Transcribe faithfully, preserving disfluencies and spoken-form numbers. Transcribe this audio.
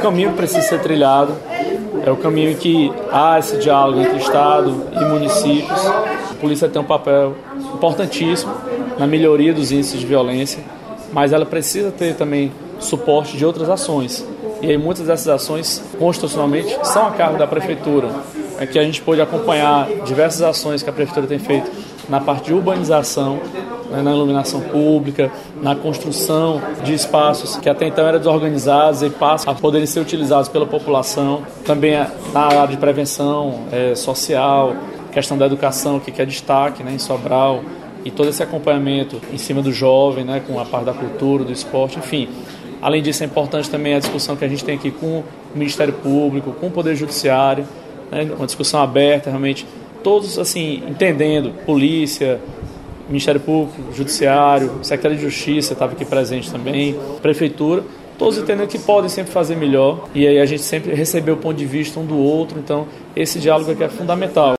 caminho que precisa ser trilhado, é o caminho em que há esse diálogo entre Estado e municípios. A polícia tem um papel importantíssimo na melhoria dos índices de violência, mas ela precisa ter também suporte de outras ações. E aí muitas dessas ações, constitucionalmente, são a cargo da Prefeitura. É que a gente pôde acompanhar diversas ações que a Prefeitura tem feito na parte de urbanização, né, na iluminação pública, na construção de espaços que até então eram desorganizados e passam a poderem ser utilizados pela população. Também na área de prevenção é, social, questão da educação, que é destaque, né, em Sobral, e todo esse acompanhamento em cima do jovem, né, com a parte da cultura, do esporte, enfim. Além disso, é importante também a discussão que a gente tem aqui com o Ministério Público, com o Poder Judiciário, né, uma discussão aberta, realmente, todos assim, entendendo, polícia, Ministério Público, Judiciário, Secretaria de Justiça estava aqui presente também, Prefeitura, todos entendendo que podem sempre fazer melhor, e aí a gente sempre recebeu o ponto de vista um do outro, então esse diálogo aqui é fundamental.